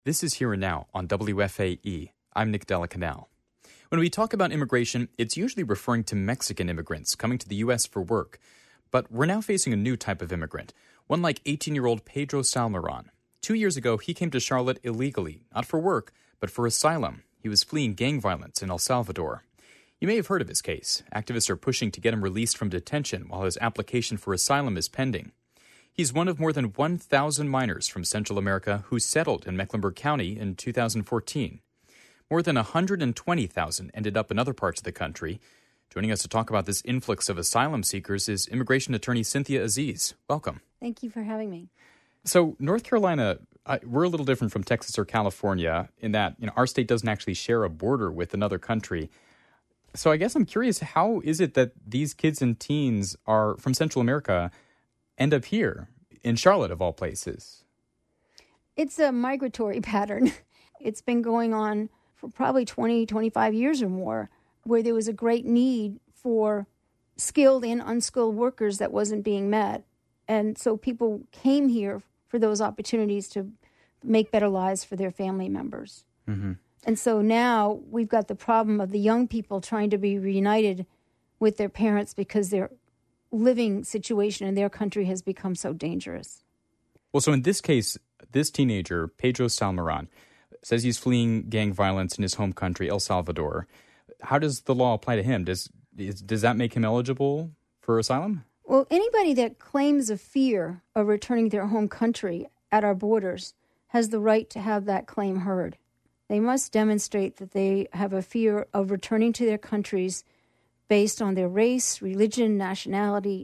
This is Here and Now on WFAE. I'm Nick Delacanal. When we talk about immigration, it's usually referring to Mexican immigrants coming to the U.S. for work. But we're now facing a new type of immigrant, one like 18-year-old Pedro Salmeron. 2 years ago, he came to Charlotte illegally, not for work, but for asylum. He was fleeing gang violence in El Salvador. You may have heard of his case. Activists are pushing to get him released from detention while his application for asylum is pending. He's one of more than 1,000 minors from Central America who settled in Mecklenburg County in 2014. More than 120,000 ended up in other parts of the country. Joining us to talk about this influx of asylum seekers is immigration attorney Cynthia Aziz. Welcome. Thank you for having me. So North Carolina, we're a little different from Texas or California in that our state doesn't actually share a border with another country. So I guess I'm curious, how is it that these kids and teens are from Central America end up here in Charlotte, of all places? It's a migratory pattern. It's been going on for probably 20, 25 years or more, where there was a great need for skilled and unskilled workers that wasn't being met. And so people came here for those opportunities to make better lives for their family members. Mm-hmm. And so now we've got the problem of the young people trying to be reunited with their parents because their living situation in their country has become so dangerous. Well, so in this case, this teenager, Pedro Salmeron, says he's fleeing gang violence in his home country, El Salvador. How does the law apply to him? Does that make him eligible for asylum? Well, anybody that claims a fear of returning to their home country at our borders has the right to have that claim heard. They must demonstrate that they have a fear of returning to their countries based on their race, religion, nationality,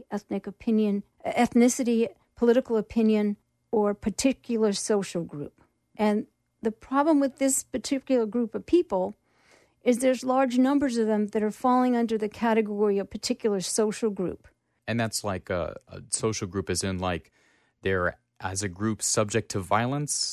ethnicity, political opinion, or particular social group. And the problem with this particular group of people is there's large numbers of them that are falling under the category of particular social group. And that's like a social group as in like they're, as a group, subject to violence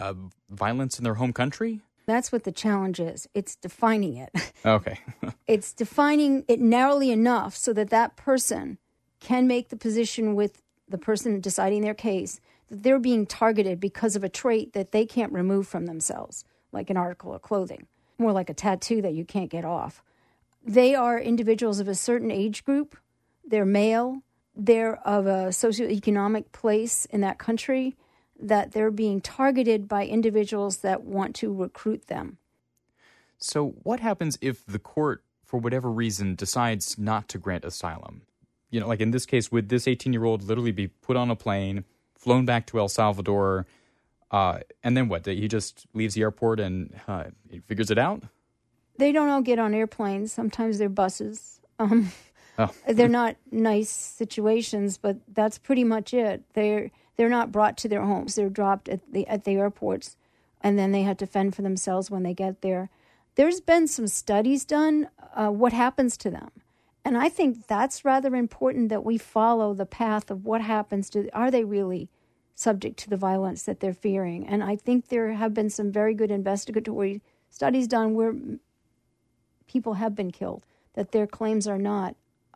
in their home country? That's what the challenge is. It's defining it. Okay. It's defining it narrowly enough so that that person can make the position with the person deciding their case that they're being targeted because of a trait that they can't remove from themselves, like an article of clothing, more like a tattoo that you can't get off. They are individuals of a certain age group. They're male. They're of a socioeconomic place in that country, that they're being targeted by individuals that want to recruit them. So what happens if the court, for whatever reason, decides not to grant asylum? Like in this case, would this 18-year-old literally be put on a plane, flown back to El Salvador, and then what? He just leaves the airport and figures it out? They don't all get on airplanes. Sometimes they're buses. They're not nice situations, but that's pretty much it. They're not brought to their homes. They're dropped at the airports, and then they have to fend for themselves when they get there. There's been some studies done, what happens to them. And I think that's rather important that we follow the path of what happens are they really subject to the violence that they're fearing? And I think there have been some very good investigatory studies done where people have been killed, that their claims are not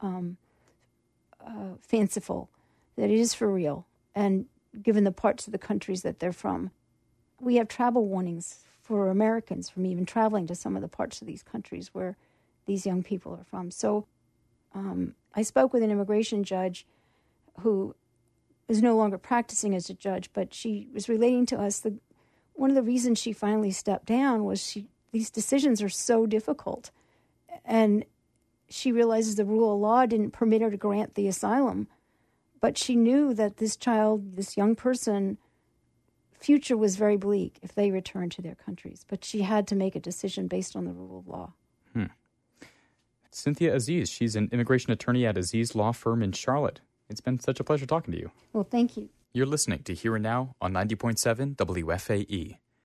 fanciful, that it is for real. And given the parts of the countries that they're from, we have travel warnings for Americans from even traveling to some of the parts of these countries where these young people are from. So I spoke with an immigration judge who is no longer practicing as a judge, but she was relating to us one of the reasons she finally stepped down was these decisions are so difficult. And she realizes the rule of law didn't permit her to grant the asylum. But she knew that this child, this young person, future was very bleak if they returned to their countries. But she had to make a decision based on the rule of law. Cynthia Aziz, she's an immigration attorney at Aziz Law Firm in Charlotte. It's been such a pleasure talking to you. Well, thank you. You're listening to Here and Now on 90.7 WFAE.